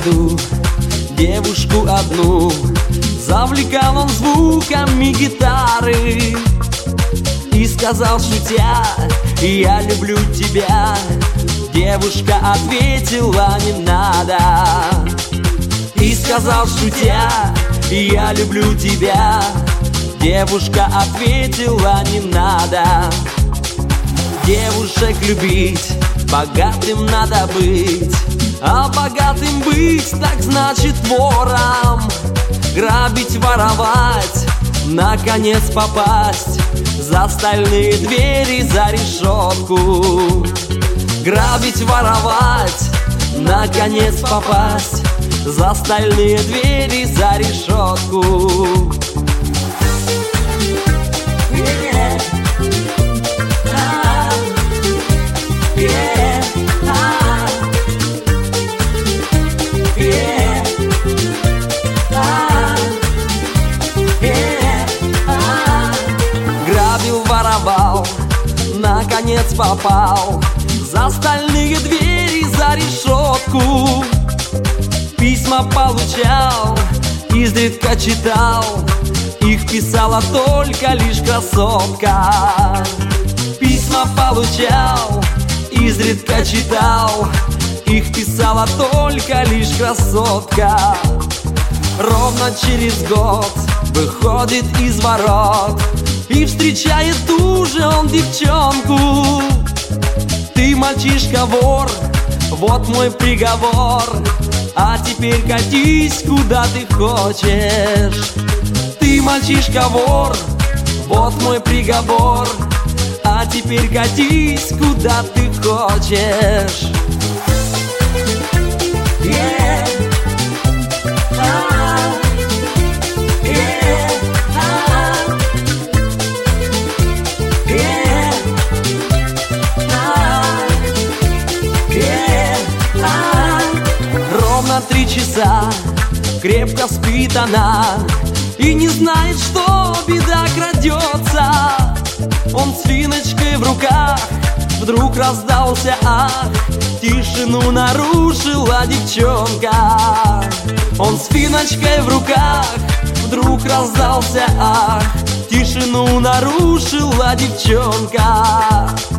жду девушку одну. Завлекал он звуками гитары и сказал, шутя: я люблю тебя. Девушка ответила: не надо. И сказал, шутя: я люблю тебя. Девушка ответила: не надо. Девушек любить богатым надо быть, а богатым быть так значит вором. Грабить, воровать, наконец попасть за стальные двери, за решетку. Грабить, воровать, наконец попасть за стальные двери, за решетку. Грабил, воровал, наконец попал за стальные двери, за решетку. Письма получал, изредка читал, их писала только лишь красотка. Письма получал, изредка читал, их писала только лишь красотка. Ровно через год выходит из ворот и встречает ту же он девчонку. Ты мальчишка-вор, вот мой приговор, а теперь катись куда ты хочешь. Ты мальчишка-вор, вот мой приговор, а теперь катись куда ты хочешь. Ровно 3 часа крепко спит она и не знает, что беда крадется. Он с финочкой в руках, вдруг раздался ах, тишину нарушила девчонка. Он с финочкой в руках, вдруг раздался ах, тишину нарушила девчонка.